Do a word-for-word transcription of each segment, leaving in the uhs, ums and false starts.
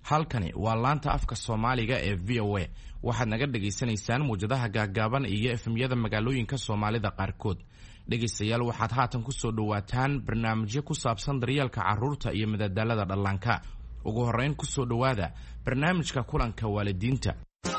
halkani waa laanta afka Soomaaliga ee V O A waxaad naga dhageysanaysaan muujadaha gaagaaban iyo F M-yada magaalooyinka Soomaalida qaarkood. dhegeystayaal waxaad haatan ku soo dhawaataan barnaamijyo ku saabsan daryeelka carruurta iyo madadaalada dhallaanka. ugu horeyn ku soo dhawaada barnaamijka kulanka waalidiinta.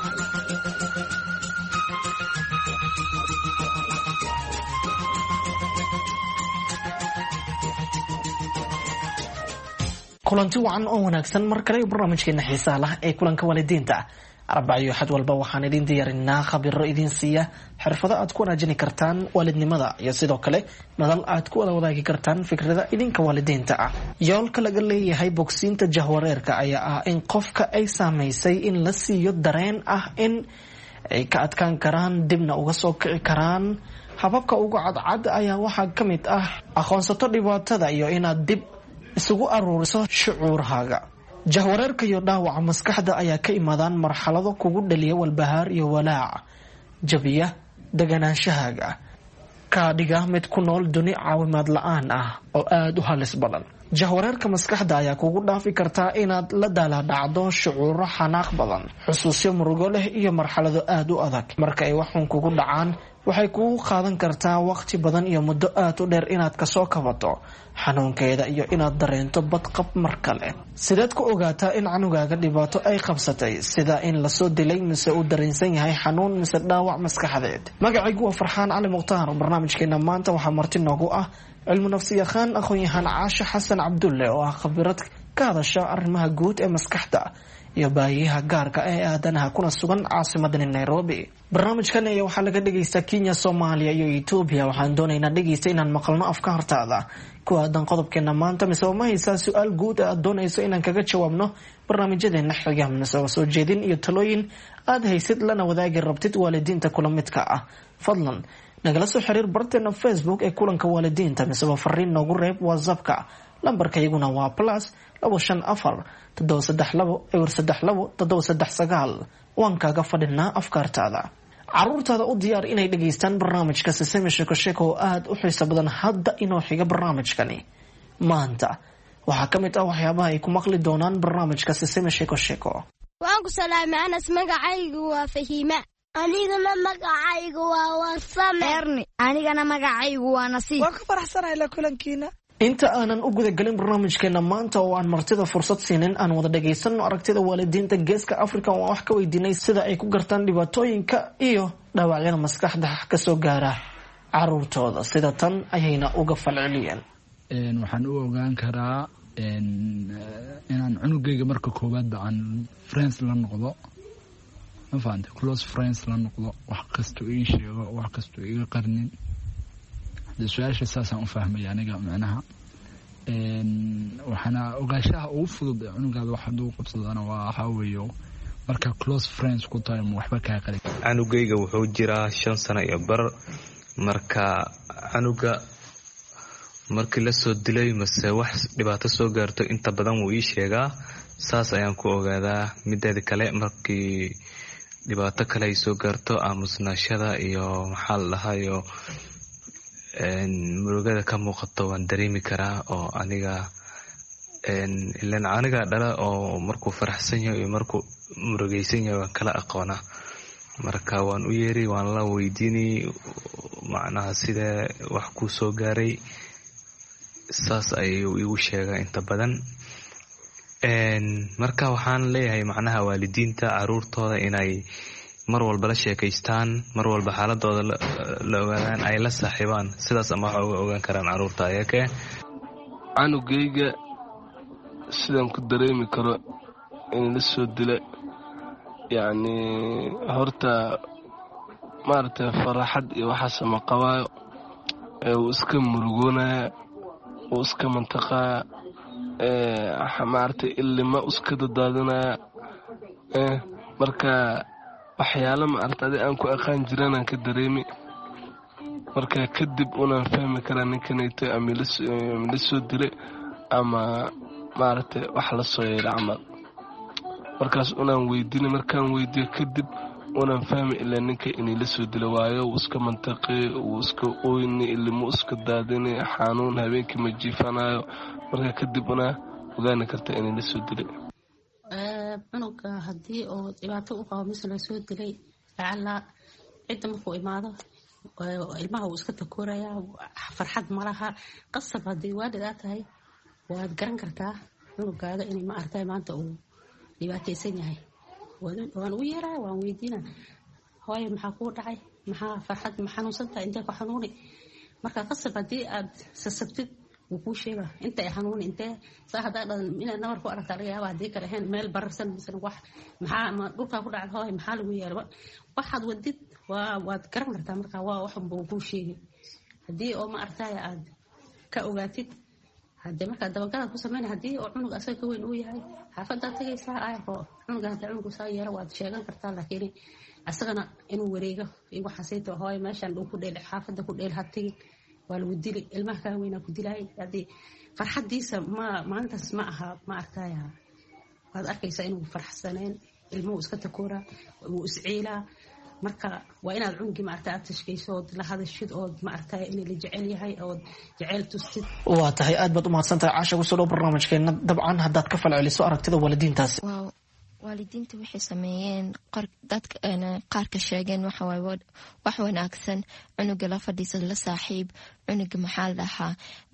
kulanti wacan oo wanaagsan mar kale barnaamijkeena xiisaha leh ee kulanka waalidiinta. Arbacyo xad walba waxaan idin diyaarinaa khabiro idin siiya xirfado aad ku wanaajin kartaan waalidnimada iyo sidoo kale madal aad ku wada wadaagi kartaan fikrada idinka waalidiinta ah. yoolka laga leeyahay bogsiinta jahwareerka ayaa ah in qofka ay saameysay in la siiyo dareen ah in ay ka adkaan karaan dibna uga soo kici karaan. hababka ugu cadcad ayaa waxaa ka mid ah aqoonsato dhibaatada iyo inaad dib isugu aruuriso shucuurhaaga. jahwareerka iyo dhaawaca maskaxda ayaa ka imaadaan marxalado kugu dhaliya walbahaar iyo walaac, jabiya deganaanshahaaga, kaa dhiga mid ku nool duni caawimaad la-aan ah oo aada u halis badan. jahwareerka maskaxda ayaa kugu dhaafi kartaa inaad la daalaadhacdo shucuuro xanaaq badan, xusuusyo murugo leh iyo marxalado aada u adag. marka ay waxun kugu dhacaan waxay kugu qaadan kartaa waqti badan iyo muddo aad u dheer inaad kasoo kabato xanuunkeeda iyo inaad dareento badqab mar kale. sideed ku ogaataa in canugaaga dhibaato ay qabsatay, sida in lasoo dilay mise uu dareensan yahay xanuun mise dhaawac maskaxdeed? magacaygu waa Farxaan Cali Mukhtaar. barnaamijkeena maanta waxaa marti noogu ah cilmu nafsi yaqaan aqoon-yahan Caasha Xasan Cabdulle oo ah khabiirad ka hadasha arrimaha guud ee maskaxda iyo baahiyaha gaarka ee aadanaha kuna sugan caasimadani Nairobi. barnaamijkan ayaa waxaa laga dhagaystaa Kenya, Soomaaliya iyo Ethiopia. waxaan doonaynaa dhagaysta inaan maqalno afkaartaada ku aadan qodobkeena maanta, mise ma haysaa su-aal guud aad doonayso inaan kaga jawaabno barnaamijyadeena xiga, mise soo jeedin iyo talooyin aad haysid lana wadaagi rabtid waalidiinta kula midka ah. fadlan nagala soo xiriir barteena Facebook ee kulanka waalidiinta, mise fariin noogu reeb WhatsApp-ka. lambarka iyaguna waa plus labo shan afar toddoba saddex labo eber saddex labo toddoba saddex sagaal. waan kaaga fadhinaa afkaartaada. caruurtaada u diyaar inay dhageystaan barnaamijka Sesame Sheko Sheko oo aada u xiiso badan. hadda inoo xiga barnaamijkani maanta waxaa ka mid ah waxyaabaha ay ku maqli doonaan barnaamijka Sesame Sheko Sheko. waan ku salaamay Anas, magacaygu waa Fahiima. anigana magacaygu waa Wasame. erni anigana magacaygu waa Nasiib. waan ka faraxsanahay la kulankiina. inta aanan u gudagelin barnaamijkeena maanta oo aan martida fursad siinin, aan wada dhageysano aragtida waalidiinta geeska Afrika oo wax ka weydiinay sida ay ku gartaan dhibaatooyinka iyo dhaawacyada maskaxda ka soo gaara caruurtooda. sida tan ayayna uga falceliyeen. waxaan u ogaan karaa inaan cunugayga marka koowaad aan friends la noqdo, ma fahamtay, close friends la noqdo, wax kasta ii sheego, wax kasta iga qarnin. su-aasha saasaan u fahmay aniga macnaha. waxaana ogaashaha ugu fudud ee cunugaada wax hadduu qabsadana waa waxaa weeyo marka close friends ku tahay ma waxba kaa qarin. canugayga wuxuu jiraa shan sano iyo bar. marka canuga markii la soo dilay mase wax dhibaato soo gaarto inta badan wuu ii sheegaa. saas ayaan ku ogaadaa. mideeda kale markii dhibaato kale ay soo gaarto aamusnaashada iyo maxaa la dhahayo murugada ka muuqato waan dareemi karaa. oo aniga ilan aniga dhala oo markuu faraxsan yahay iyo markuu murugaysan yahay waan kala aqoonaa. marka waan u yeeri, waan la weydiini macnaha sidee wax ku soo gaaray. saas ayuu igu sheegaa inta badan. marka waxaan leeyahay macnaha waalidiinta caruurtooda inay mar walba la sheekaystaan, mar walba xaaladooda la ogaadaan, ay la saaxiibaan. sidaas ama waxa uga ogaan karaan caruurta ayake. canugayga sidaan ku dareemi karo in la soo dila, yacni horta maaragtay faraxad iyo waxaas ma qabaayo. uu iska murugoonaya, uu iska mantaqaya, maaragtay ilima iska dadaadinaya. marka waxyaalo maaragtay adi aan ku aqaan jiranaan ka dareemi. marka kadib unaan fahmi karaa ninkanayto ama la soo dilay ama maaragtay wax la soo yeelay camal. markaas unaan weydiini, markaan weydiiyo kadib unaan fahmi ilaa ninka inay la soo dila waayo. wuu iska mantaqi, wuu iska oyni, ilimo iska daadini, xanuun habeenkii ma jiifanayo. marka kadib unaa ogaani karta inay la soo dilay. cunuga haddii oo dhibaato u qabo mise lasoo dilay lacala cidda markuu imaado ilmaha uu iska takooraya farxad malaha qasab haddii waalid aad tahay waad garan kartaa cunugaaga inay ma artay maanta uu dhibaataysan yahay waan u yeeraa waan weydiina hooyo maxaa kuu dhacay maxaa farxad ma xanuunsantahay intee ku xanuuni marka qasab haddii aad sasabtid wuu kuu sheegaa intay xanuuni intee saa haddaa dhadan inaad nabar ku aragtaa laga yaaba haddii kale ahayn meel bararsan misana wax maxaa ma dhulkaa ku dhacda hooyo maxaa lagu yeela waxaad wadid waa waad garan kartaa marka waa waxunba uu kuu sheegay haddii oo ma artay aad ka ogaatid haddii markaa dabagalaad ku sameyn haddii oo cunug asaga ka weyn uu yahay xaafadaad tagaysaa ayaqo cunuga haddii cunugu saa yeelo waad sheegan kartaa laakiin asagana inuu wareego iyo waxaasayto hooyo meeshaan dhuu ku dheel xaafada ku dheel ha tagin waa lagu dili ilmaha kaa weynaa ku dilaayay haddii farxadiisa ma maalintaas ma aha ma artaya waad arkaysaa inuu farxsaneen ilmuhu iska takoora wuu isciilaa marka waa inaad cunugii maarta aad tashkayso ood la hadashid ood maarta in la jecel yahay ood jecel tustid waa tahay aad baad u mahadsantahay caasha kusoo dhow barnaamijkeena dabcan haddaad ka falceliso aragtida waalidiintaas waalidiinta waxay sameeyeen dadka qaarka sheegeen waxawaaye wax wanaagsan cunuga la fadhiisa la saaxiib cunuga maxaa la dhahaa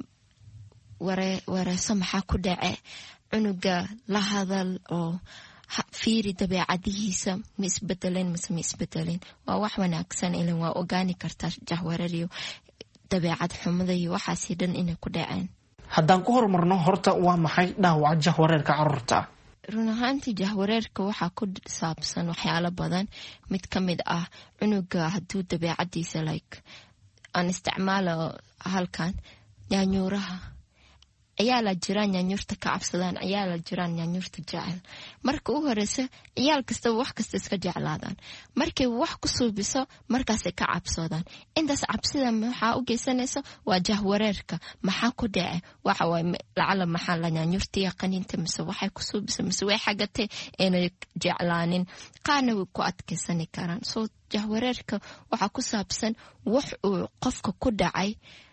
wareeso maxaa ku dhace cunuga la hadal oo fiiri dabeecadihiisa ma isbedeleen mise ma isbedeleen waa wax wanaagsan ilan waa ogaani kartaa jahwarariyo dabeecad xumada iyo waxaasi dhan inay ku dhaceen haddaan ku horumarno horta waa maxay dhaawaca jahwareerka carruurta run ahaantii jahwareerka waxaa ku saabsan waxyaalo badan mid ka mid ah cunuga hadduu dabeecadiisa like aan isticmaalo halkan yaanyuuraha ayaa la jiraan yaanyuurta ka cabsadaan ayaa la jiraan yaanyuurta jecel marka u horeysa ciyaal kasta wax kasta iska jeclaadaan markay wax ku suubiso markaas ka cabsadaan intaas cabsida waxa u geysanaysa waa jahwareerka maxaa ku dhace waxa way lacala maxaa la yaanyuurta yaqaninta mise waxay ku suubiso mise way xagatay inay jeclaanin qaana ku adkeysan karaan soo jahwareerka waxa ku saabsan wax uu qofka ku dhacay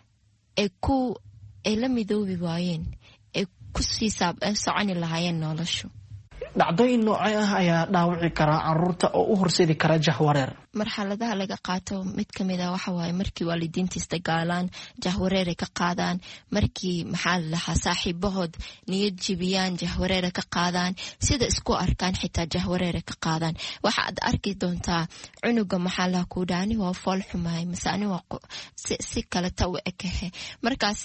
ee ku ay la midoobi waayeen ee ku sii soconi lahaayeen noloshu dhacdooyin noocay ah ayaa dhaawici karaa carruurta oo u horseedi kara jahwareer marxaladaha laga qaato mid ka mid ah waxa waaye markii waalidiinta isdagaalaan jahwareer ka qaadaan markii maxaa la lahaa saaxiibahood niyad jibiyaan jahwareer ka qaadaan sida isku arkaan xitaa jahwareer ka qaadaan waxa aad arki doontaa cunuga maxaa la ku dhaani waa fool xumaay masani waa si kala taw ekahe markaas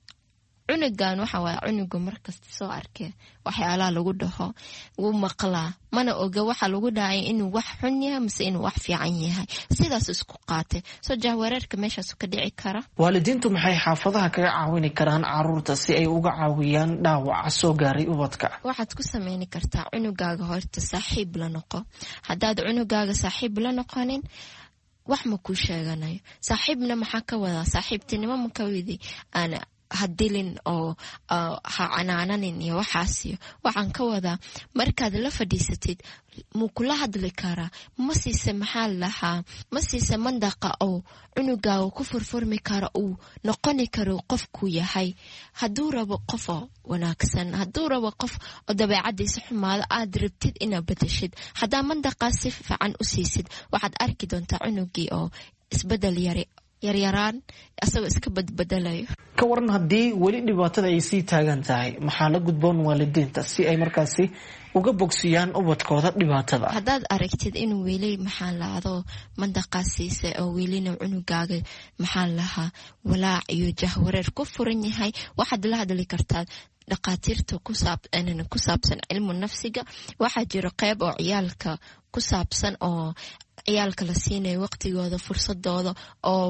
cunugan waxa waa cunuga markasta soo arkay waxyaalaha lagu dhaho wuu maqlaa mana oga waxa lagu dhahay inuu wax xun yahay mise inuu wax fiican yahay sidaas isku qaatay soo jahwareerka meeshaas ka dhici kara waalidiintu maxay xaafadaha kaga caawin karaan carruurta si ay uga caawiyaan dhaawaca soo gaaray ubadka waxaad ku sameyn kartaa cunugaaga horta saaxiib la noqo haddaad cunugaaga saaxiib la noqonin wax ma ku sheeganayo saaxiibna maxaa ka wadaa saaxiibtinimo ma ka wadi ana hadilin oo ha canaananin iyo waxaasiyo waxaan ka wadaa markaad la fadhiisatid muu kula hadli karaa ma siise maxaa lahaa ma siise mandaqa oo cunugaaga ku furfurmi kara uu noqoni karo qofku yahay hadduu rabo qof wanaagsan hadduu rabo qof oo dabeecadiisa xumaada aad rabtid inaad bedeshid haddaa mandaqaa si fiican u siisid waxaad arki doontaa cunugii oo isbedel yari yaryaraan asagoo iska badbedelayo ka waran haddii weli dhibaatada ay sii taagan tahay maxaa la gudboon waalidiinta si ay markaasi uga bogsiyaan ubadkooda dhibaatada haddaad aragtid inuu weli maxaa laado mandaqaasiisa oo welina cunugaaga maxaa lahaa walaac iyo jahwareer ku furan yahay waxaad la hadli kartaa dhaqaatiirta ku saabsan cilmu nafsiga waxaa jiro qayb oo ciyaalka ku saabsan oo ciyaalka la siinayo waqtigooda fursadooda oo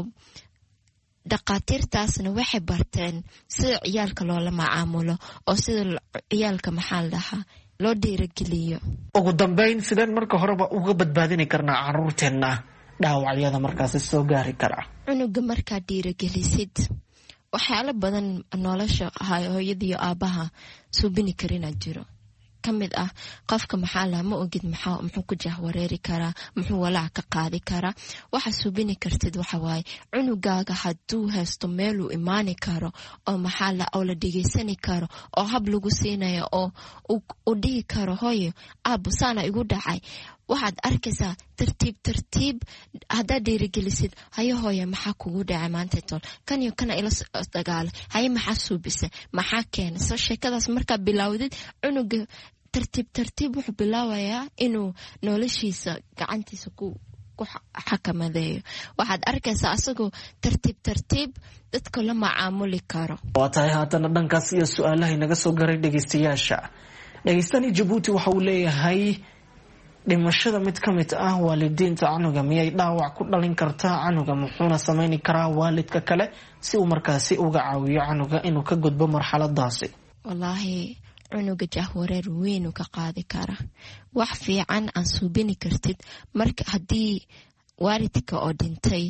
dhaqaatiirtaasna waxay barteen sida ciyaalka loola macaamulo oo sida ciyaalka maxaa la dhahaa loo dhiirageliyo ugu dambeyn sideen marka horeba uga badbaadini karnaa carruurteenna dhaawacyada markaasi soo gaari kara cunuga markaad dhiiragelisid waxyaalo badan nolosha hooyada iyo aabaha suubini karina jiro kamid ah qofka maxaa la ma ogid maxaa muxuu ku jahwareeri karaa muxuu walaac ka qaadi karaa waxa subini kartid waxa waaye cunugaaga haduu haysto meel uu imaani karo oo maxaa la oo la dhigeysani karo oo hab lagu siinayo oo u dhigi karo hooyo aabo saana igu dhacay waxaad arkaysaa tartiib tartiib hadda dhiirigelisid hayo hooyo maxaa kugu dhacay maanta tol kan iyo kana ila dagaal hayo maxaa suubisa maxaa keenay soo sheekadaas marka bilowdid cunuga tartiib tartiib wuxuu bilaabayaa inuu noloshiisa gacantiisa ku ku xakamadeeyo waxaad arkaysaa asagoo tartiib tartiib dadka la macaamuli karo waa tahay haddana dhankaas iyo su-aalaha inaga soo garay dhegeystayaasha dhegeystani Djibouti waxa uu leeyahay dhimashada mid ka mid ah waalidiinta canuga miyay dhaawac ku dhalin kartaa canuga muxuuna sameyn karaa waalidka kale si uu markaasi uga caawiyo canuga inuu ka gudbo marxaladaasi wallaahi cunuga jahwareer weyn uu ka qaadi kara wax fiican aan suubini kartid marka hadii waalidka oo dhintay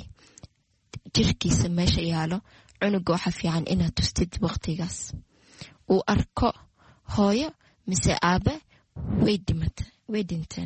jirkiisa meesha yaalo cunuga waxa fiican inaad tustid waqtigaas uu arko hooyo mise aabe way dhimatay way dhinteen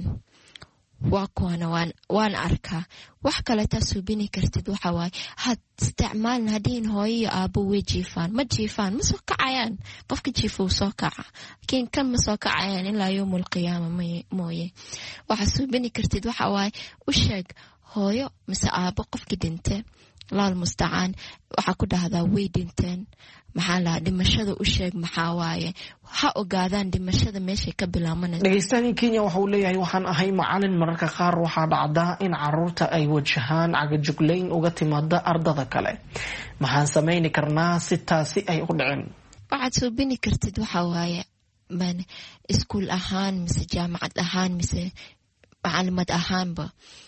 waa kuwana waan waan arkaa wax kale taa suubini kartid waxa waaye had isticmaalna hadii hooyo iyo aabo way jiifaan ma jiifaan ma soo kacayaan qofka jiifo soo kaca laakiin kan ma soo kacayaan ilaa yoomul qiyaama mooye waxa suubini kartid waxa waaye u sheeg hooyo mise aabo qofka dhintay laal mustacaan waxa ku dhahdaa way dhinteen maxaa la dhimashada u sheeg maxaa waaye ha ogaadaan dhimashada meesha ka bilaabanayso dhageystaani Kenya waxa uu leeyahay waxaan ahay macallin mararka qaar waxa dhacda in caruurta ay wajahaan cagajugleyn uga timaada ardada kale maxaan sameyn karnaa si taasi ay u dhicin waxaad suubini kartid waxa waaye man iskuul ahaan mise jaamacad ahaan mise macallimad ahaanba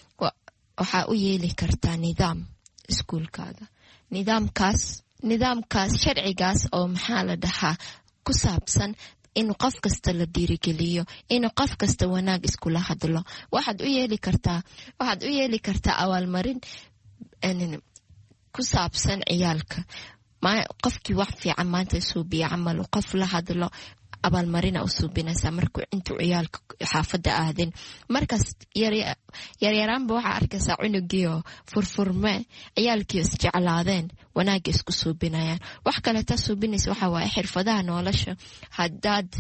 waxa u yeeli kartaa nidaam iskuulkaaga nidaamkaas nidaamkaas sharcigaas oo maxaa la dhahaa ku saabsan in qof kasta la dhiirigeliyo in qof kasta wanaag iskula hadlo waxaad u yeeli kartaa waxaad u yeeli kartaa awaalmarin ku saabsan ciyaalka ma qofkii wax fiican maanta suubiya camal qof la hadlo abaalmarina u suubinaysa markuu intuu ciyaalka xaafada aadin markaas yar yaraanba waxa arkaysaa cunugiyo furfurme ciyaalkii is jeclaadeen wanaag isku suubinayaan wax kale ta suubinaysa waxa waaye xirfadaha nolosha hadaad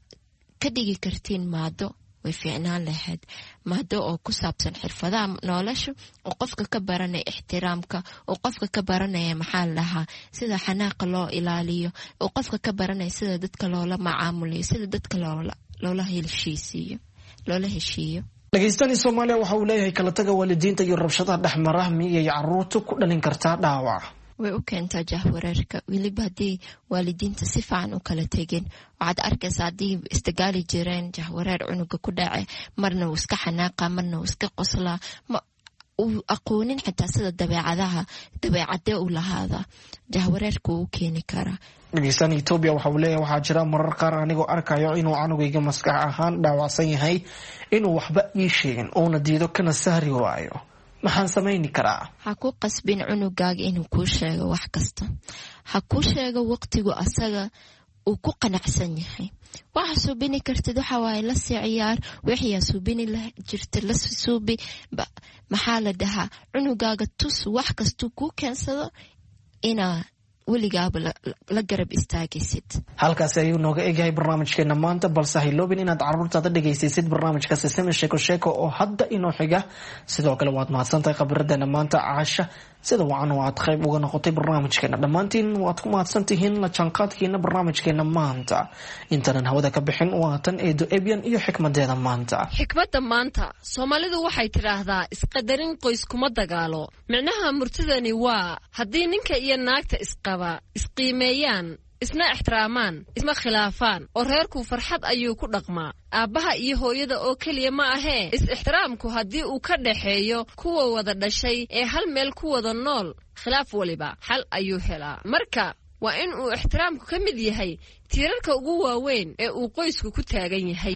ka dhigi kartiin maado way fiicnaan lahayd maado oo ku saabsan xirfadaha nolosha oo qofka ka baranaya ixtiraamka oo qofka ka baranaya maxaa lahaa sida xanaaqa loo ilaaliyo oo qofka ka baranaya sida dadka loola macaamuliyo sida dadka loola loola heshiisiyo loola heshiiyo dhageystani Soomaaliya waxa uu leeyahay kala taga waalidiinta iyo rabshadaha dhexmara miyay caruurtu ku dhalin kartaa dhaawac way u keentaa jahwareerka weliba hadii waalidiinta si fiican u kala tegin waxaad arkaysaa hadii istagaali jireen jahwareer cunuga ku dhacay marna uu iska xanaaqa marna uu iska qoslaa ma uu aqoonin xitaa sida dabeecadaha dabeecadee u lahaada jahwareerku uu keeni karaa dhageysan Ethiopia waxa uu leeyahay waxa jira marar qaar anigoo arkayo inuu canugayga maskax ahaan dhaawacsan yahay inuu waxba ii sheegin oo na diido kana sahri waayo maxaan sameyn karaa ha ku qasbin cunugaaga inuu ku sheego wax kasta ha ku sheego waqtigu asaga uu ku qanacsan yahay waxa suubini kartid waxa waaye la ciyaar wixii suubini la jirta la suubi maxaa la dhahaa cunugaaga tus wax kasta ku keensado ina weligaaba la garab istaagaysid halkaas ayuu nooga eegyahay barnaamijkeena maanta balse hayloobin inaad caruurtaada dhegaysiisid barnaamijka Sesame Sheeko Sheeko oo hadda inoo xiga sidoo kale waad mahadsantahay khibraddeena maanta Caasha sida wacan waad qayb uga noqotay barnaamijkeena dhammaantiin waad ku mahadsantihiin la jaanqaadkiina barnaamijkeena maanta intaan hawada ka bixin waa tan eedo Ebian iyo xikmadeeda maanta xikmadda maanta Soomaalidu waxay tiraahdaa isqadarin qoys kuma dagaalo macnaha murtidani waa hadii ninka iyo naagta isqaba isqiimeeyaan isna ixtiraamaan isma khilaafaan oo reerku farxad ayuu ku dhaqmaa aabaha iyo hooyada oo kaliya ma ahee is ixtiraamku hadii uu ka dhaxeeyo kuwa wada dhashay ee hal meel ku wada nool khilaaf waliba xal ayuu helaa marka waa in uu ixtiraamku ka mid yahay tiirarka ugu waaweyn ee uu qoysku ku taagan yahay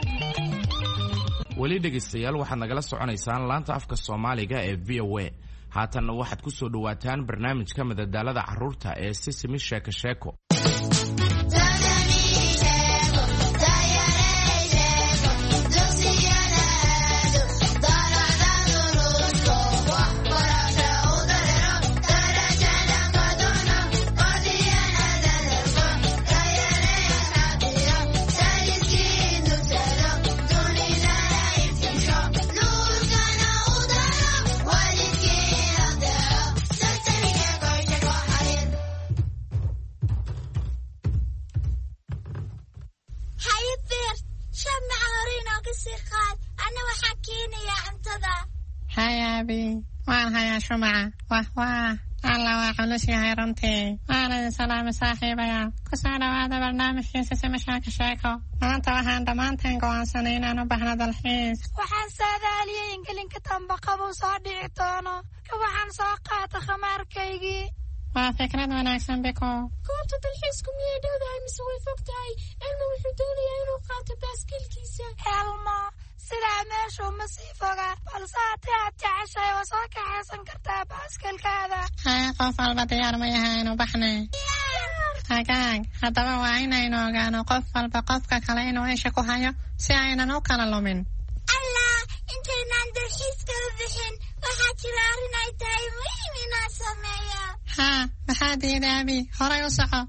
weli dhegaystayaal waxaad nagala soconaysaan laanta afka Soomaaliga ee V O A haatanna waxaad ku soo dhawaataan barnaamijka madadaalada carruurta ee Sesame Sheeko Sheeko. شمعة واه واه الله وحلوش يا هيرنتي أنا سلام صاحبي يا كسر هذا برنامج في سيسمي شاكو شاكو أنت وحان دمان تنقو عن سنين أنا بحنا الحيس وحان سادالي إنجلين كتن بقبو صادي عطانا وحان ساقات خمار كيجي وفكرة وناكسن بكو كوبتو تلحيسكم يا دودا مسوي فوقتاي علما وحدوني يا قاتو باسكيل كيسا علما sidaa meeshu ma sii foga balse haddii aad jeceshay waa soo kaxaysan kartaa baaskalkaada haya qof walba diyaar ma yahay inuu baxnay hagaag haddaba waa inaynu ogaano qof walba qofka kale inuu isha ku hayo si aynan u kala lumin allah intaynaan dalxiiska u bixin waxaa jira arrin ay tahay muhiim inaan sameeyo haa maxaa diiday abi horay u soco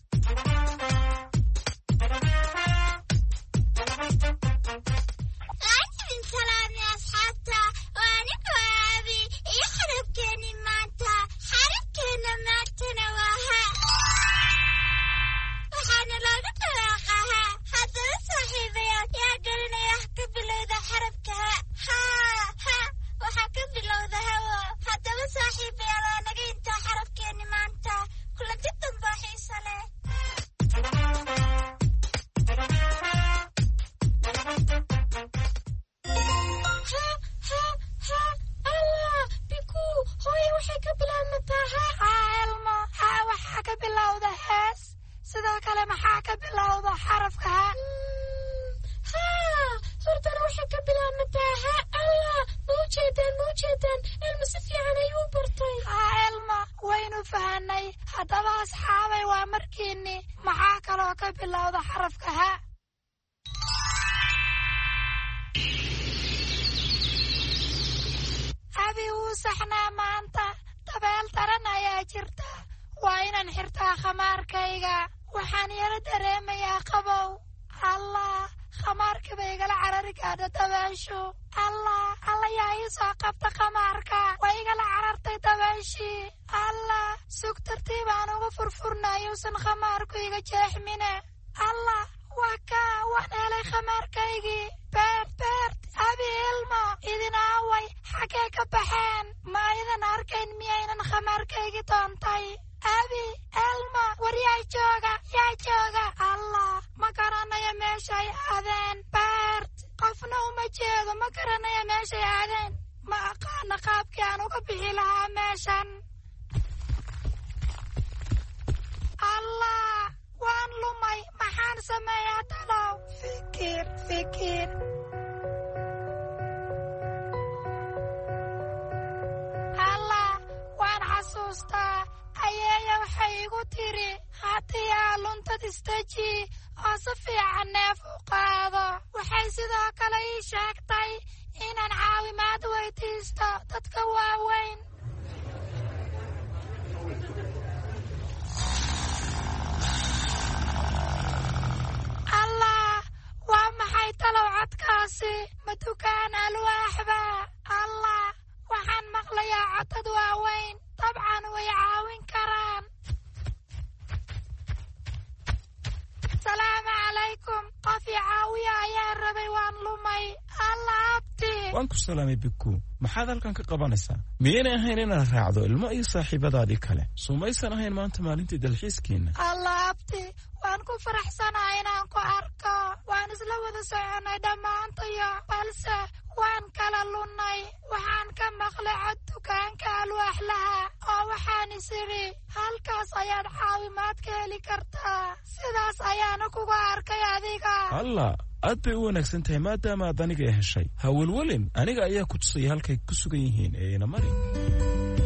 waan ku salaamay biku maxaad halkan ka qabanaysaa miyayna ahayn inaad raacdo ilmo iyo saaxiibadaadii kale sumaysan ahayn maanta maalintii dalxiiskiina allaabti waan ku faraxsanahay inaan ku arko waan isla wada soconay dhammaantayo balse waan kala lunnay waxaan ka maqlay cod dukaanka alwaax laha oo waxaan isiri halkaas ayaad caawimaad ka heli kartaa sidaas ayaana kuga arkay adiga allah aad bay u wanaagsan tahay maadaama aad aniga heshay ha welwelin aniga ayaa ku tusaya halkay ku sugan yihiin ee ina mari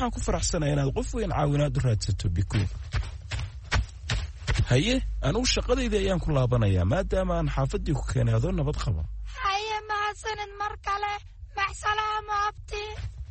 waxaan ku faraxsanahay inaad qof weyn caawinaad u raadsato biku haye anugu shaqadayda ayaan ku laabanayaa maadaama aan xaafadii ku keenay adoo nabad qaba haye mahadsanid mar kale maxsalaamo abti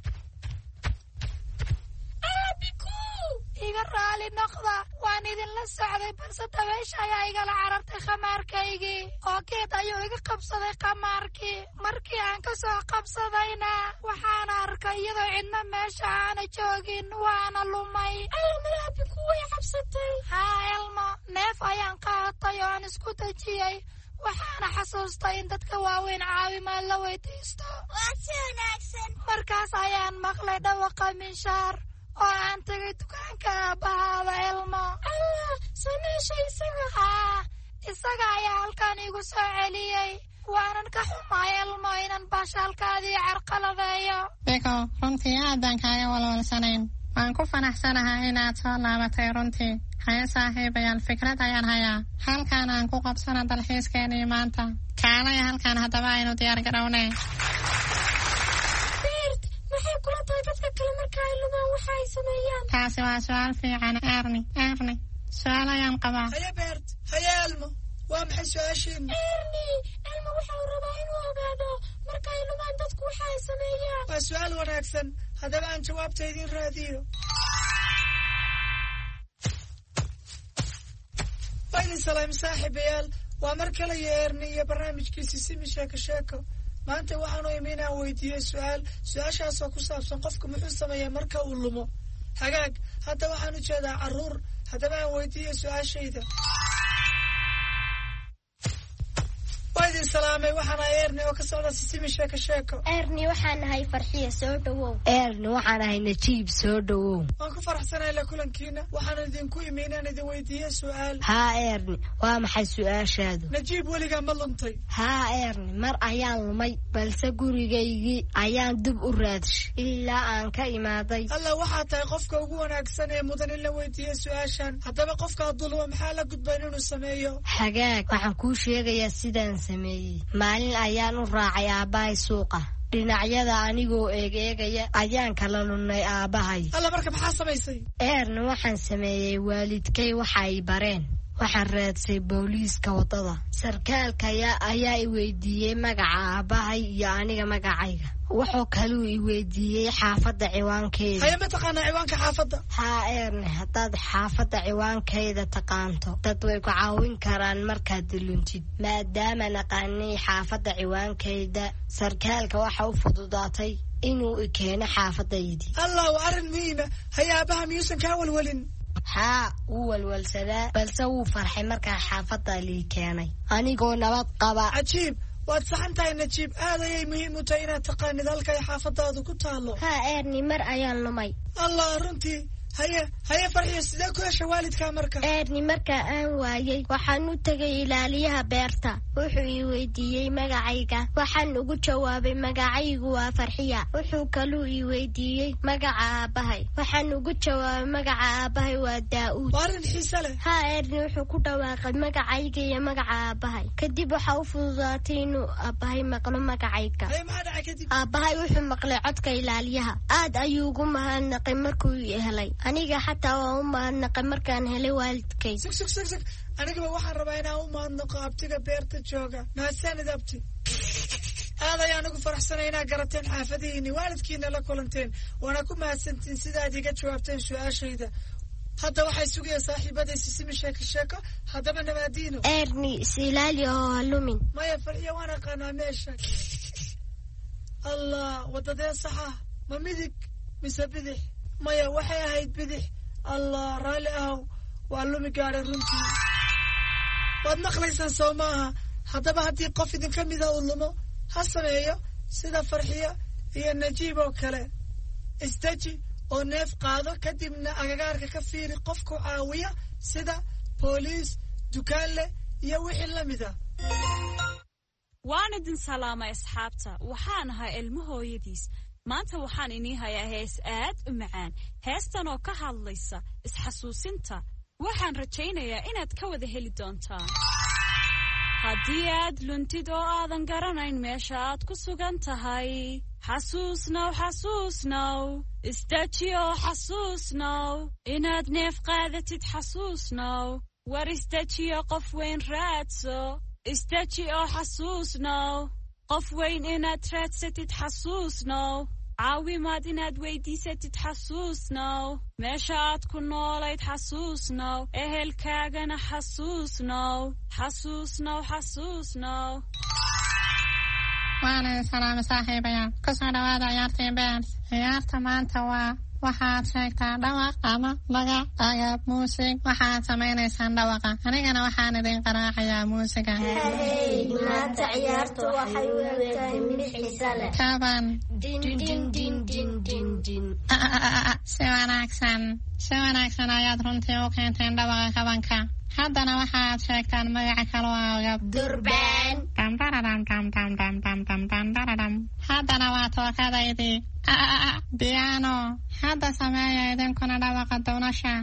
biku iga raali noqda waan idinla socday balse dabaysha ayaa igala carartay khamaarkaygii oo geed ayuu iga qabsaday khamaarkii markii aan ka soo qabsadayna waxaan arkay iyadoo cidna meesha aana joogin waana lumay almalaha biku way cabsatay haa elmo neef ayaan qaatay oo aan isku dejiyey waxaana xasuustay in dadka waaweyn caawimaad la weydiisto waa si wanaagsan markaas ayaan maqlay dhawaqa minshaar oo aan tegay dukaanka aabbahaada elmo allah sameesha isaga haa isaga ayaa halkan igu soo celiyey waanan ka xumaay elmo inan baashaalkaadii carqaladeeyo biko runtii aad baan kaaga walwalsanayn waan ku fanaxsanahay inaad soo laabatay runtii haye saaxiibayaal fikrad ayaan hayaa halkaan aan ku qabsana dalxiiskeenii maanta kaalaya halkaan haddaba aynu diyaar garownay maxay kula tahay dadka kale marka ay lumaan waxa ay sameeyaan taasi waa su-aal fiican erni erni su-aal ayaan qabaa haye beert haye elmo waa maxay su-aashiin erni elmo waxa uu rabaa inuu ogaado marka ay lumaan dadku waxa ay sameeyaan waa su-aal wanaagsan haddaba aan jawaabta idin raadiyo waa idin salaam saaxiibayaal waa mar kale iyo erni iyo barnaamijkiisi simi sheeko sheeko maanta waxaanu imi inaan weydiiyey su-aal su-aashaasoo ku saabsan qofku muxuu sameeyaa marka uu lumo hagaag hadda waxaan u jeedaa carruur haddaba aan weydiiyey su-aashayda waa idin salaamay waxaan ahay erni oo ka socda sisimi sheeko sheeko erni waxaan ahay farxiya soo dhawow erni waxaan ahay najiib soo dhawow waan ku faraxsanahay la kulankiina waxaan idinku imi inaan idin weydiiyey su-aal haa erni waa maxay su-aashaadu najiib weligaa ma luntay haa erni mar ayaan lumay balse gurigaygii ayaan dib u raadshay ilaa aan ka imaaday alla waxaa tahay qofka ugu wanaagsan ee mudan in la weydiiyo su-aashan haddaba qofka dulmo maxaa la gudban inuu sameeyo hagaag waxaan kuu sheegayaa sidaan sameeyey maalin ayaan u raacay aabbahay suuqa dhinacyada anigoo eegeegaya ayaan kala lunnay aabbahay alla marka maxaa samaysay eerna waxaan sameeyey waalidkay waxa ay bareen waxaan raadsay booliiska waddada sarkaalkaya ayaa i weydiiyey magaca aabbahay iyo aniga magacayga wuxuu kaluu i weydiiyey xaafadda ciwaankeeda haya ma taqaanaa ciwaanka xaafadda haa eerne haddaad xaafadda ciwaankeeda taqaanto dad way ku caawin karaan markaad luntid maadaama naqaanay xaafadda ciwaankeeda sarkaalka waxa u fududaatay inuu i keeno xaafaddaydii allah waa arrin muhiima haya aabbaha miyuusan kaa walwalin haa wuu walwalsadaa balse wuu farxay markaa xaafadda lii keenay anigoo nabad qaba cajiib waad saxan tahay najiib aad ayay muhiim u tahay inaad taqaanid halkay xaafadaadu ku taalo haa eerni mar ayaan lumay allah runtii haye haye farxiyo sidee ku hesha waalidkaa marka eerni markaa aan waayey waxaan u tegay ilaaliyaha beerta wuxuu ii weydiiyey magacayga waxaan ugu jawaabay magacaygu waa farxiya wuxuu kaluu ii weydiiyey magaca aabbahay waxaan ugu jawaabay magaca aabbahay waa daa'uud waa arrin xiise leh haa eerni wuxuu ku dhawaaqay magacayga iyo magaca aabbahay kadib waxaa u fududaatay inuu aabbahay maqlo magacayga haye maxaa dhacay kadib aabbahay wuxuu maqlay codka ilaaliyaha aad ayuu ugu mahadnaqay markuu ii helay aniga xataa waa u mahadnaqay markaan helay waalidkay sug sug sug sug anigaba waxaan rabaa inaan u mahadnaqo abtiga beerta jooga mahadsanid abti aad ayaan ugu faraxsanay inaad garateen xaafadihiinni waalidkiina la kulanteen waana ku mahadsantiin sidaad iga jawaabteen su-aashayda hadda waxay sugayaan saaxiibaday sisimi sheeko sheeko haddaba nabaadiino eerni isilaali oo halumin maya farxiya waan aqaanaa meesha allah waddadee saxa ma midig mise bidix maya waxay ahayd bidix allah raalli ahow waa lumi gaadhay runtii waad maqlaysaan soo maaha haddaba haddii qof idinka mida uu lumo ha sameeyo sida farxiyo iyo najiib oo kale isdeji oo neef qaado kadibna agagaarka ka fiiri qofku caawiya sida booliis dukaanle iyo wixii la mida waan idin salaamay asxaabta waxaan ahaa ilmo hooyadiis maanta waxaan inii hayaa hees aad u macaan heestan oo ka hadlaysa isxasuusinta waxaan rajaynayaa inaad ka wada heli doontaan haddii aad luntid oo aadan garanayn meesha aad ku sugan tahay xasuusnow xasuusnow istaji oo xasuusnow inaad neef qaadatid xasuusnow war istajiyo qof weyn raadso istaji oo xasuusnow qof weyn inaad raadsatid xasuusnow caawimaad inaad weydiisatid xasuusnow meesha aad ku noolayd xasuusnow ehelkaagana xasuusnow xasuusnow xasuusnow waana salaamo saaxiibayaal kusoo dhawaada ciyaartii beers ciyaarta maanta waa waxaad sheegtaa dhawaq ama magac agaab muusig waxaad samaynaysaan dhawaqa anigana waxaan idin qaraacayaa muusiga maanta ciyaarta waxay u egtahay mid xiisa leh kaban din si wanaagsan si wanaagsan ayaad runtii u keenteen dhawaqa kabanka haddana waxaad sheegtaan magaca kaloo agab durbaan haddana waa tookadaydii piano hadda sameeya idinkuna dhawaqa doonasha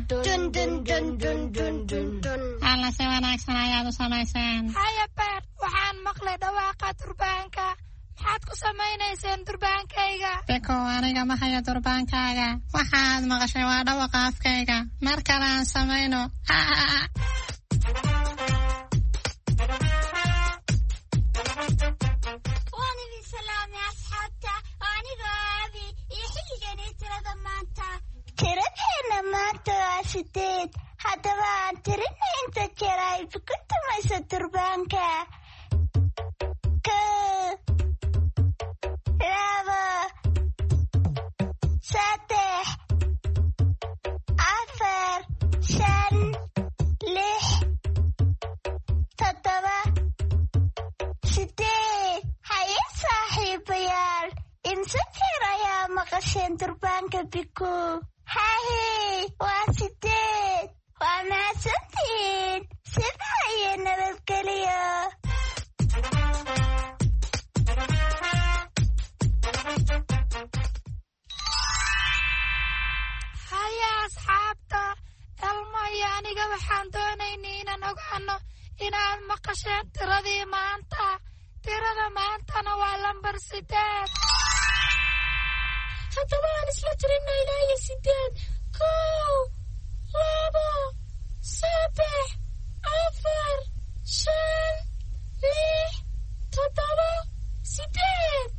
alla si wanaagsan ayaad u samayseen haya beer waxaan maqlay dhawaaqa durbaanka maxaad ku samaynayseen durbaankayga biko aniga ma hayo durbaankaaga waxaad maqashay waa dhawaqa afkayga mar kale aan samayno waan idin salaamay asxaabta aniga aabi iyo xilligani tirada maanta tiradeena maanta waa sideed haddaba aan tirina inta jeer ay ku tumayso durbaanka laba saddex afar shan lix toddoba sideed haye saaxiibayaal imse jeer ayaa maqasheen durbaanka biku hahe waa sideed waa mahadsantihiin sida iyo nabadgeliyo haya asxaabta elmo iyo aniga waxaan doonaynay inaan ogaano inaad maqasheen tiradii maanta tirada maantana waa lambar sideed haddaba aan isla tirina ilaa iyo sideed kow labo saddex afar shan lix toddoba sideed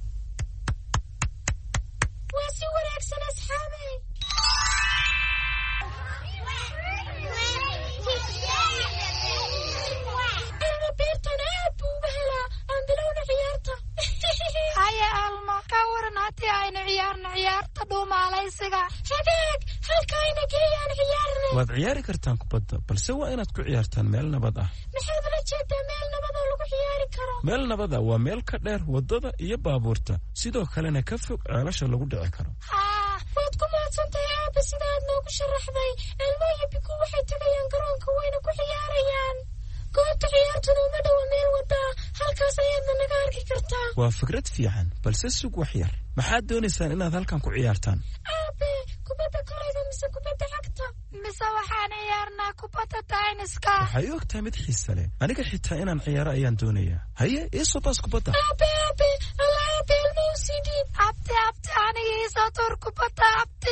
waa si wanaagsan asxaabay ilma beertan aad buu uga helaa aan bilowna ciyaarta haya alma ka waran haddii aynu ciyaarno ciyaarta dhuumaalaysiga hagaag halkaayna geeyaan ciyaarna waad ciyaari kartaan kubadda balse waa inaad ku ciyaartaan meel nabad ah maxaad ula jeedaa meel nabad oo lagu ciyaari karo meel nabad ah waa meel ka dheer waddada iyo baabuurta sidoo kalena ka fog ceelasha lagu dhici karo haa waad ku mahadsantahay aabba sida aad noogu sharaxday elmo iyo biku waxay tegayaan garoonka wayna ku ciyaarayaan goobta ciyaartuna uma dhowa meel wadaa halkaas ayaadna naga arki kartaa waa fikrad fiican balse sug wax yar maxaad doonaysaan inaad halkan ku ciyaartaan aabe kubadda kolayga mise kubadda cagta mise waxaan ciyaarnaa kubadda tayniska waxay og tahay mid xiise leh aniga xitaa inaan ciyaaro ayaan doonayaa haye iisoo taas kubadda aabe aabe alla aabe elmo u sii dhiib abti abti aniga iisoo tuur kubadda abti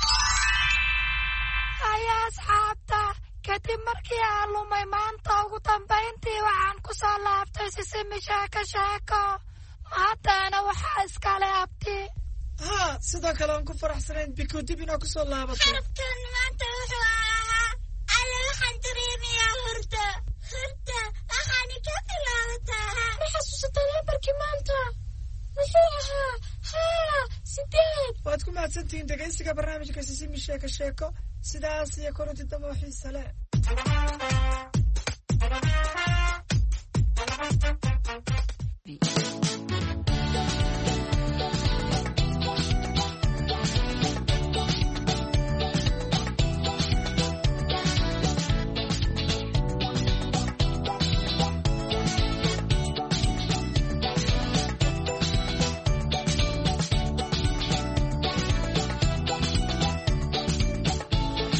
haya asxaabta kadib markii aan lumay maanta ugu dambayntii waxaan ku soo laabtay sisimi sheeko sheeko maantana waxaa iskale abti haa sidoo kale aan ku faraxsanayn biku dib inaa ku soo laabato xarabkan maanta wuxuu ahaa alle waxaan dareemayaa hurda hurda waxaani ka bilaabataa ma xasuusataa lambarkii maanta wuxuu ahaa haa sideed waad ku mahadsantihiin dhegaysiga barnaamijka sisimi sheeko sheeko sidaas iyo korinti damo xiise leh